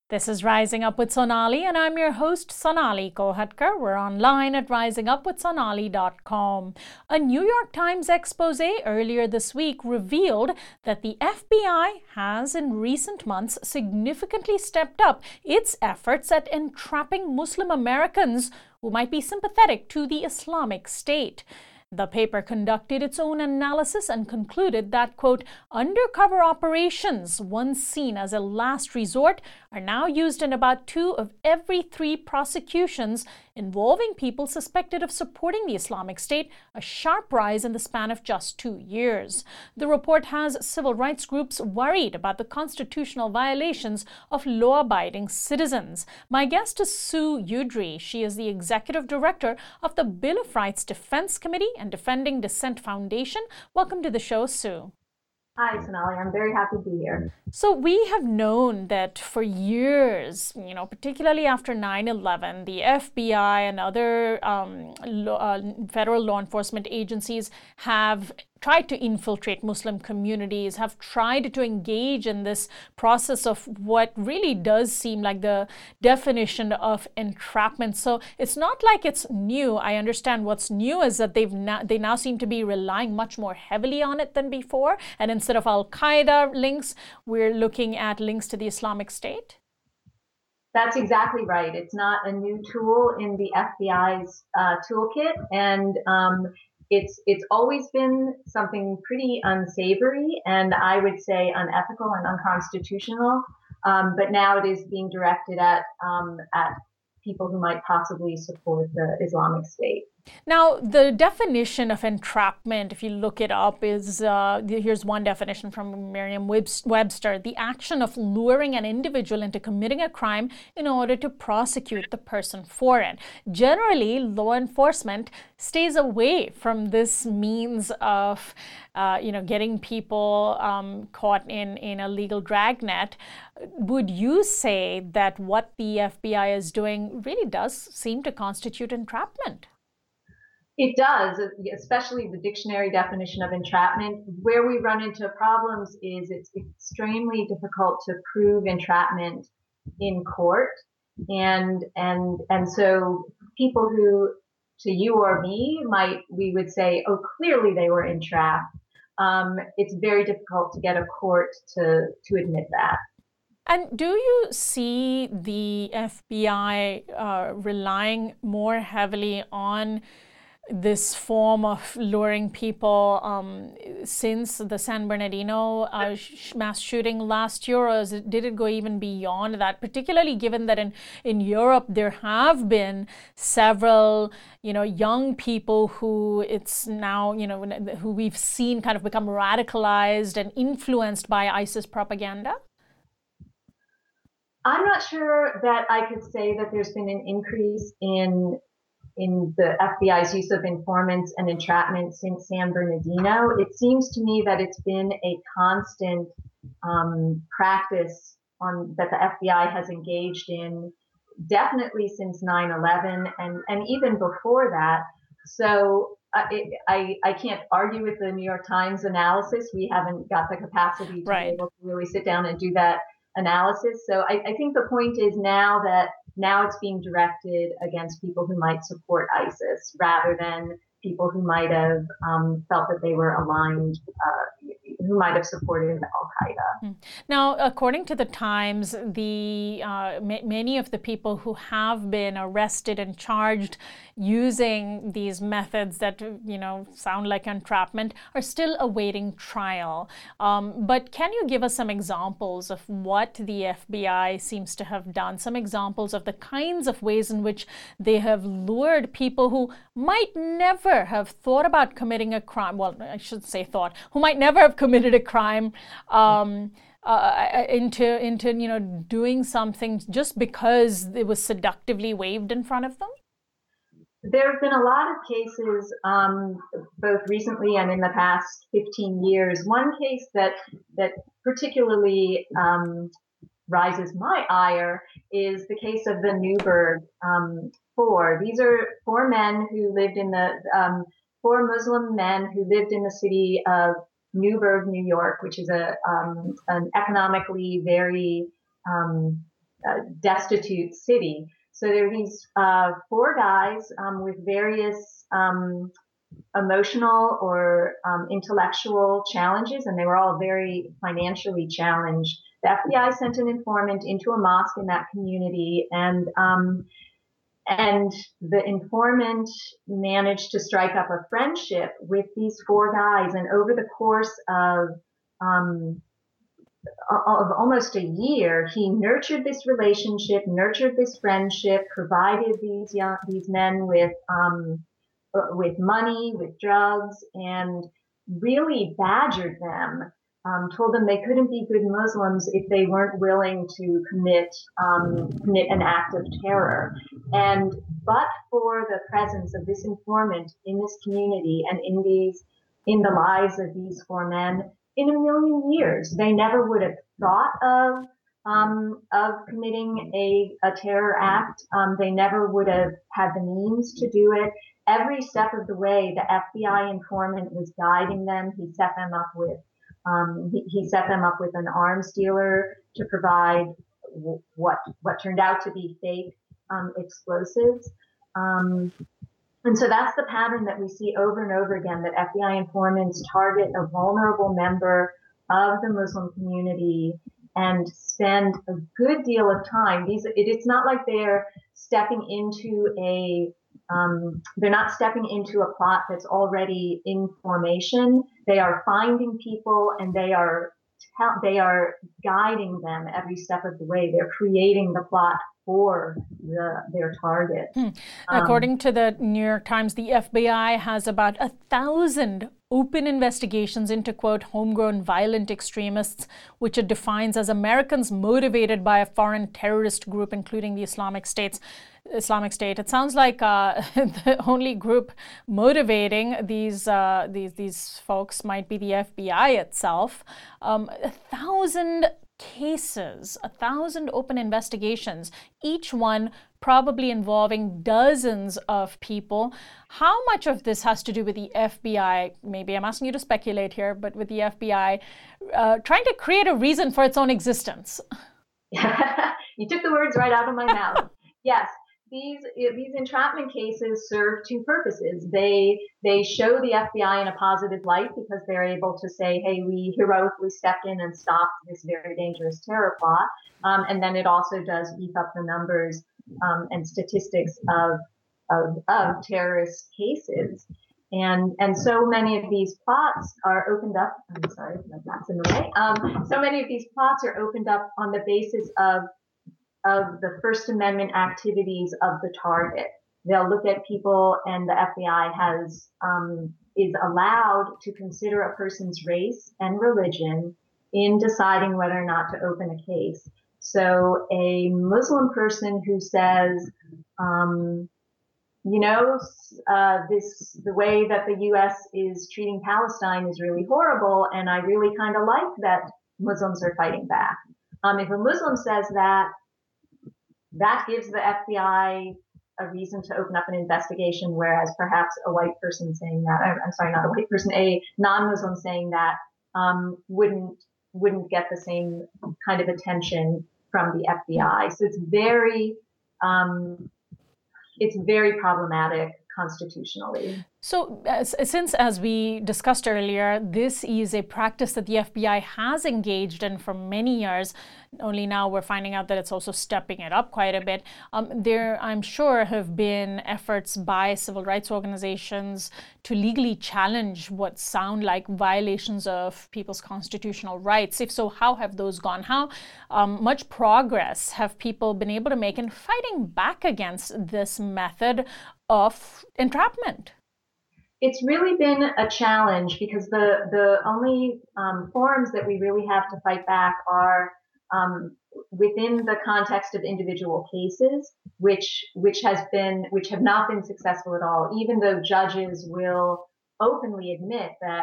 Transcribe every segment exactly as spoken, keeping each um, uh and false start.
This is Rising Up with Sonali, and I'm your host, Sonali Kohatkar. We're online at rising up with sonali dot com. A New York Times expose earlier this week revealed that the F B I has in recent months significantly stepped up its efforts at entrapping Muslim Americans who might be sympathetic to the Islamic State. The paper conducted its own analysis and concluded that, quote, undercover operations, once seen as a last resort, are now used in about two of every three prosecutions involving people suspected of supporting the Islamic State, a sharp rise in the span of just two years. The report has civil rights groups worried about the constitutional violations of law-abiding citizens. My guest is Sue Udry. She is the executive director of the Bill of Rights Defense Committee and Defending Dissent Foundation. Welcome to the show, Sue. Hi, Sonali. I'm very happy to be here. So we have known that for years, you know, particularly after nine eleven, the F B I and other um, lo- uh, federal law enforcement agencies have tried to infiltrate Muslim communities, have tried to engage in this process of what really does seem like the definition of entrapment. So it's not like it's new. I understand what's new is that they've now, they now seem to be relying much more heavily on it than before. And instead of Al-Qaeda links, we're looking at links to the Islamic State. That's exactly right. It's not a new tool in the F B I's uh, toolkit, and um, it's it's always been something pretty unsavory, and I would say unethical and unconstitutional. Um, but now it is being directed at um, at people who might possibly support the Islamic State. Now, the definition of entrapment, if you look it up, is uh, here's one definition from Merriam-Webster: the action of luring an individual into committing a crime in order to prosecute the person for it. Generally, law enforcement stays away from this means of, uh, you know, getting people um, caught in, in a legal dragnet. Would you say that what the F B I is doing really does seem to constitute entrapment? It does, especially the dictionary definition of entrapment. Where we run into problems is it's extremely difficult to prove entrapment in court. And, and, and so people who, to you or me, might, we would say, oh, clearly they were entrapped. Um, it's very difficult to get a court to, to admit that. And do you see the F B I uh, relying more heavily on this form of luring people um, since the San Bernardino uh, sh- mass shooting last year, or is it, did it go even beyond that, particularly given that in, in Europe there have been several, you know, young people who it's now, you know, who we've seen kind of become radicalized and influenced by ISIS propaganda? I'm not sure that I could say that there's been an increase in in the F B I's use of informants and entrapment since San Bernardino. It seems to me that it's been a constant um, practice on that the F B I has engaged in, definitely since nine eleven and, and even before that. So uh, it, I, I can't argue with the New York Times analysis. We haven't got the capacity to Right. be able to really sit down and do that analysis. So I, I think the point is now that now it's being directed against people who might support ISIS rather than people who might have um, felt that they were aligned, uh, who might have supported Al-Qaeda. Now, according to the Times, the uh, m- many of the people who have been arrested and charged using these methods that, you know, sound like entrapment are still awaiting trial. Um, but can you give us some examples of what the F B I seems to have done? Some examples of the kinds of ways in which they have lured people who might never have thought about committing a crime. Well, I should say thought, who might never have committed a crime. Um, Uh, into into you know doing something just because it was seductively waved in front of them? There have been a lot of cases, um, both recently and in the past fifteen years. One case that that particularly um, rises my ire is the case of the Newburgh um, Four. These are four men who lived in the um, four Muslim men who lived in the city of Newburgh, New York, which is a um, an economically very um, uh, destitute city. So there are these uh, four guys um, with various um, emotional or um, intellectual challenges, and they were all very financially challenged. The F B I sent an informant into a mosque in that community, and um, and the informant managed to strike up a friendship with these four guys. And over the course of um, of almost a year, he nurtured this relationship, nurtured this friendship, provided these young these men with um, with money, with drugs, and really badgered them. Um, told them they couldn't be good Muslims if they weren't willing to commit um, commit an act of terror. And but for the presence of this informant in this community and in these in the lives of these four men, in a million years, they never would have thought of um, of committing a, a terror act. Um, they never would have had the means to do it. Every step of the way, the F B I informant was guiding them. He set them up with um, he, he set them up with an arms dealer to provide w- what what turned out to be fake um, explosives. Um, And so that's the pattern that we see over and over again, that F B I informants target a vulnerable member of the Muslim community and spend a good deal of time. These, it, it's not like they're stepping into a, um, they're not stepping into a plot that's already in formation. They are finding people and they are, they are guiding them every step of the way. They're creating the plot for the, their target. Hmm. Um, According to the New York Times, the F B I has about a thousand open investigations into, quote, homegrown violent extremists, which it defines as Americans motivated by a foreign terrorist group, including the Islamic State's Islamic State. It sounds like uh, the only group motivating these uh, these these folks might be the F B I itself. Um, a thousand cases, a thousand open investigations, each one probably involving dozens of people. How much of this has to do with the F B I? Maybe I'm asking you to speculate here, but with the F B I uh, trying to create a reason for its own existence? You took the words right out of my mouth. Yes. These these entrapment cases serve two purposes. They they show the F B I in a positive light because they're able to say, "Hey, we heroically stepped in and stopped this very dangerous terror plot." Um, and then it also does beef up the numbers um, and statistics of, of of terrorist cases. And and so many of these plots are opened up. I'm sorry, my cat's in the way. Um, so many of these plots are opened up on the basis of of the First Amendment activities of the target. They'll look at people, and the F B I has um, is allowed to consider a person's race and religion in deciding whether or not to open a case. So a Muslim person who says, um, you know, uh, this the way that the U S is treating Palestine is really horrible, and I really kind of like that Muslims are fighting back. Um, if a Muslim says that, that gives the F B I a reason to open up an investigation, whereas perhaps a white person saying that, I'm sorry, not a white person, a non-Muslim saying that um, wouldn't wouldn't get the same kind of attention from the F B I. So it's very um, it's very problematic constitutionally. So uh, since, as we discussed earlier, this is a practice that the F B I has engaged in for many years, only now we're finding out that it's also stepping it up quite a bit. Um, there, I'm sure, have been efforts by civil rights organizations to legally challenge what sound like violations of people's constitutional rights. If so, how have those gone? How um, much progress have people been able to make in fighting back against this method of entrapment? It's really been a challenge because the the only um, forms that we really have to fight back are um, within the context of individual cases, which which has been which have not been successful at all. Even though judges will openly admit that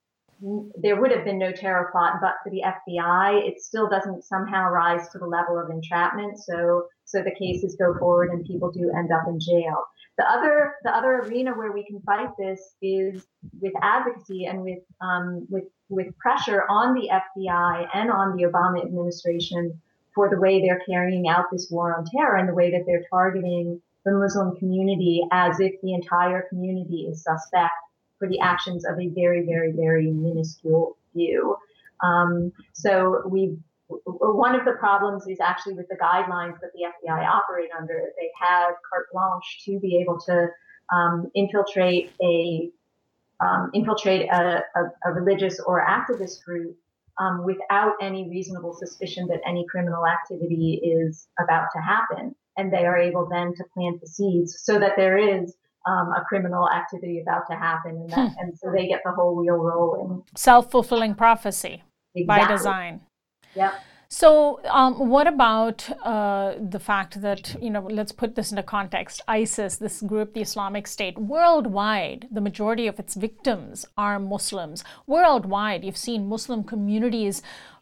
there would have been no terror plot but for the F B I, it still doesn't somehow rise to the level of entrapment. So so the cases go forward and people do end up in jail. The other the other arena where we can fight this is with advocacy and with um, with with pressure on the F B I and on the Obama administration for the way they're carrying out this war on terror and the way that they're targeting the Muslim community as if the entire community is suspect for the actions of a very, very, very minuscule few. Um, so we, one of the problems is actually with the guidelines that the F B I operate under. They have carte blanche to be able to um, infiltrate a um, infiltrate a, a, a religious or activist group um, without any reasonable suspicion that any criminal activity is about to happen, and they are able then to plant the seeds so that there is um, a criminal activity about to happen, and, that, hmm. and so they get the whole wheel rolling. Self-fulfilling prophecy. Exactly. By design. Yep. So um, what about uh, the fact that, you know, let's put this into context. ISIS, this group, the Islamic State, worldwide, the majority of its victims are Muslims. Worldwide, you've seen Muslim communities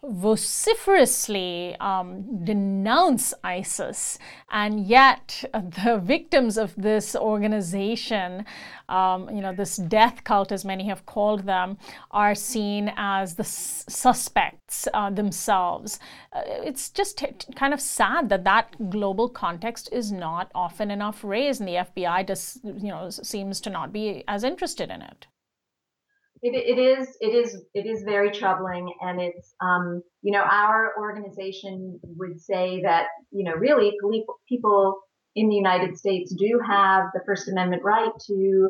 vociferously um, denounce ISIS, and yet uh, the victims of this organization, um, you know, this death cult, as many have called them, are seen as the s- suspects uh, themselves. Uh, it's just t- kind of sad that that global context is not often enough raised, and the F B I just, you know, seems to not be as interested in it. It, it is, it is, it is very troubling, and it's, um, you know, our organization would say that, you know, really people in the United States do have the First Amendment right to,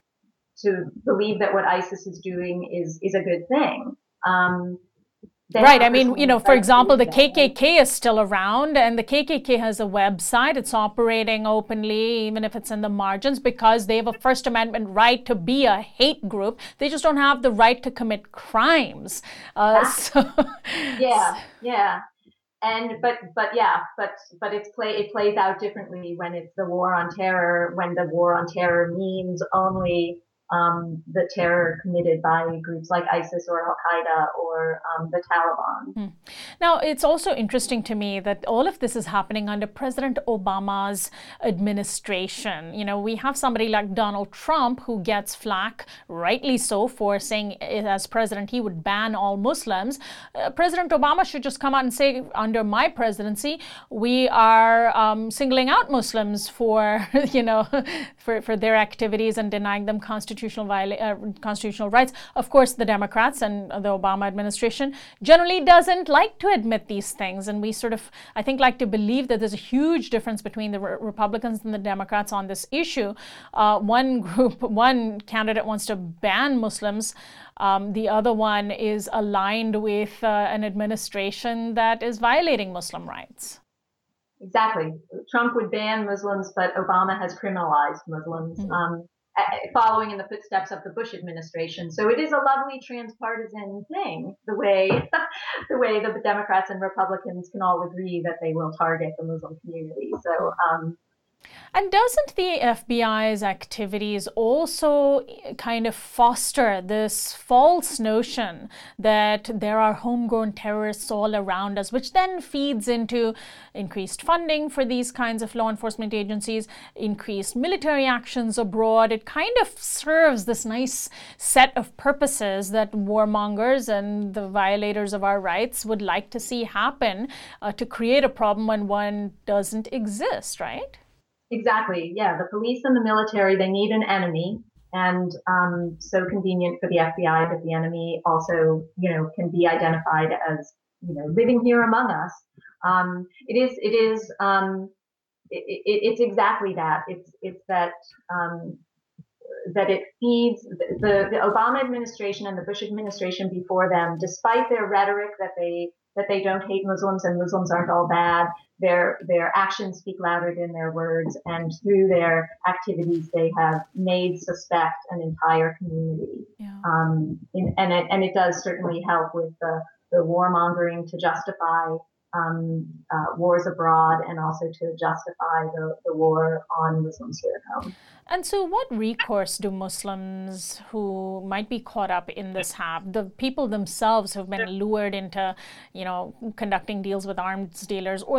to believe that what ISIS is doing is, is a good thing. Um, Right. I mean, you know, for example, the K K K is still around, and the K K K has a website. It's operating openly, even if it's in the margins, because they have a First Amendment right to be a hate group. They just don't have the right to commit crimes. Uh, so, yeah, yeah. And but but yeah, but but it's play it plays out differently when it's the war on terror, when the war on terror means only Um, the terror committed by groups like ISIS or Al-Qaeda or um, the Taliban. Hmm. Now, it's also interesting to me that all of this is happening under President Obama's administration. You know, we have somebody like Donald Trump who gets flack, rightly so, for saying as president he would ban all Muslims. Uh, President Obama should just come out and say, under my presidency, we are um, singling out Muslims for, you know, for, for their activities and denying them constitutional Constitutional, viola- uh, constitutional rights. Of course, the Democrats and the Obama administration generally doesn't like to admit these things. And we sort of, I think, like to believe that there's a huge difference between the re- Republicans and the Democrats on this issue. Uh, one group, one candidate wants to ban Muslims. Um, the other one is aligned with uh, an administration that is violating Muslim rights. Exactly. Trump would ban Muslims, but Obama has criminalized Muslims. Mm-hmm. Um, following in the footsteps of the Bush administration. So it is a lovely transpartisan thing, the way the way the Democrats and Republicans can all agree that they will target the Muslim community. So um, And doesn't the F B I's activities also kind of foster this false notion that there are homegrown terrorists all around us, which then feeds into increased funding for these kinds of law enforcement agencies, increased military actions abroad? It kind of serves this nice set of purposes that warmongers and the violators of our rights would like to see happen uh, to create a problem when one doesn't exist, right? Exactly. Yeah. The police and the military, they need an enemy. And um, so convenient for the F B I that the enemy also, you know, can be identified as, you know, living here among us. Um, it is, it is, um, it, it, it's exactly that. It's, it's that, um, that it feeds the, the Obama administration and the Bush administration before them, despite their rhetoric that they, that they don't hate Muslims and Muslims aren't all bad. Their their actions speak louder than their words, and through their activities, they have made suspect an entire community. Yeah. Um, in, and it and it does certainly help with the the warmongering to justify um, uh, wars abroad, and also to justify the, the war on Muslims here at home. And so what recourse do Muslims who might be caught up in this have? The people themselves who have been lured into, you know, conducting deals with arms dealers, or the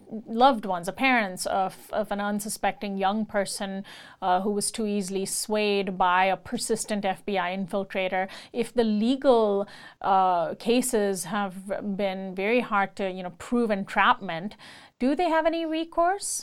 loved ones, the parents of, of an unsuspecting young person uh, who was too easily swayed by a persistent F B I infiltrator, if the legal uh, cases have been very hard to, you know, prove entrapment, do they have any recourse?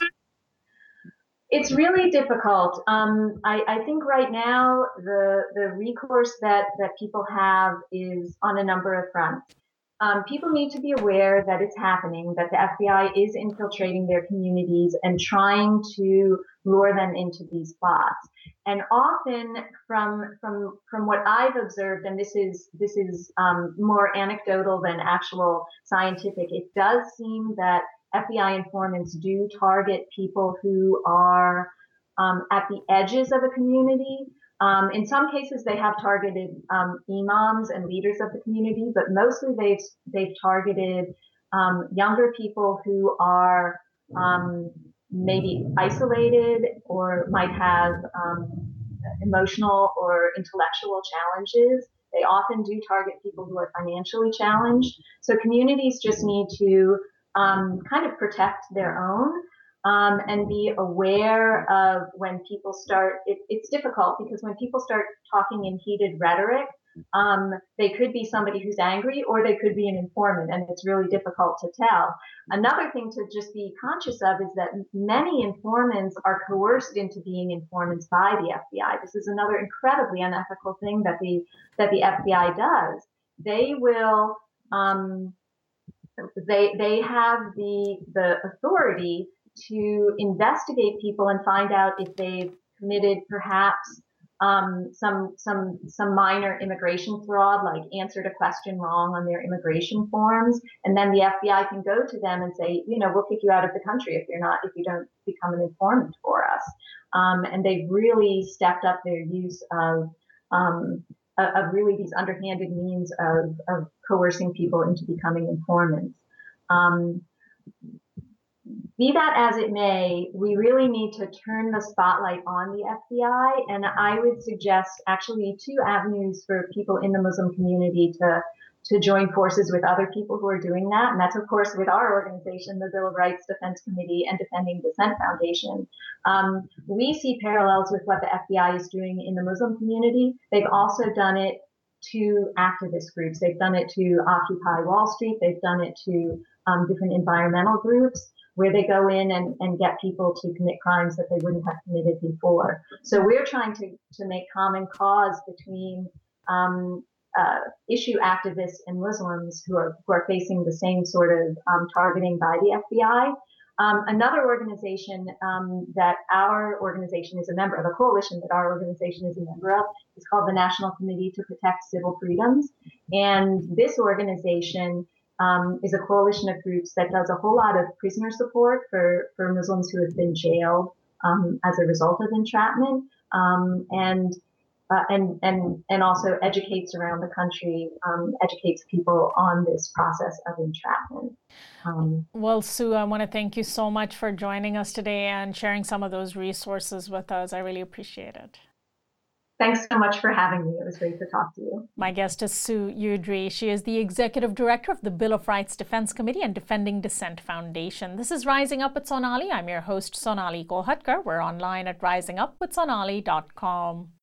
It's really difficult. Um, I, I think right now the the recourse that, that people have is on a number of fronts. Um, people need to be aware that it's happening, that the F B I is infiltrating their communities and trying to lure them into these plots. And often, from from from what I've observed, and this is this is um, more anecdotal than actual scientific, it does seem that F B I informants do target people who are um, at the edges of a community. Um, in some cases, they have targeted um, imams and leaders of the community, but mostly they've they've targeted um, younger people who are um, maybe isolated or might have um, emotional or intellectual challenges. They often do target people who are financially challenged. So communities just need to Um, kind of protect their own um, and be aware of when people start. It, it's difficult because when people start talking in heated rhetoric, um, they could be somebody who's angry or they could be an informant, and it's really difficult to tell. Another thing to just be conscious of is that many informants are coerced into being informants by the F B I. This is another incredibly unethical thing that the that the F B I does. They will um, They they have the the authority to investigate people and find out if they've committed perhaps um, some some some minor immigration fraud, like answered a question wrong on their immigration forms, and then the F B I can go to them and say, you know, we'll kick you out of the country if you're not if you don't become an informant for us. Um, and they've really stepped up their use of um, of really these underhanded means of, of coercing people into becoming informants. Um, be that as it may, we really need to turn the spotlight on the F B I, and I would suggest actually two avenues for people in the Muslim community to to join forces with other people who are doing that, and that's of course with our organization, the Bill of Rights Defense Committee and Defending Dissent Foundation. Um, we see parallels with what the F B I is doing in the Muslim community. They've also done it to activist groups. They've done it to Occupy Wall Street. They've done it to um, different environmental groups where they go in and, and get people to commit crimes that they wouldn't have committed before. So we're trying to, to make common cause between um, uh, issue activists and Muslims who are, who are facing the same sort of um, targeting by the F B I. Um, another organization um, that our organization is a member of, a coalition that our organization is a member of, is called the National Committee to Protect Civil Freedoms. And this organization um, is a coalition of groups that does a whole lot of prisoner support for, for Muslims who have been jailed um, as a result of entrapment, um, and Uh, and and and also educates around the country, um, educates people on this process of entrapment. Um, well, Sue, I want to thank you so much for joining us today and sharing some of those resources with us. I really appreciate it. Thanks so much for having me. It was great to talk to you. My guest is Sue Udry. She is the Executive Director of the Bill of Rights Defense Committee and Defending Dissent Foundation. This is Rising Up with Sonali. I'm your host, Sonali Kolhatkar. We're online at rising up with sonali dot com.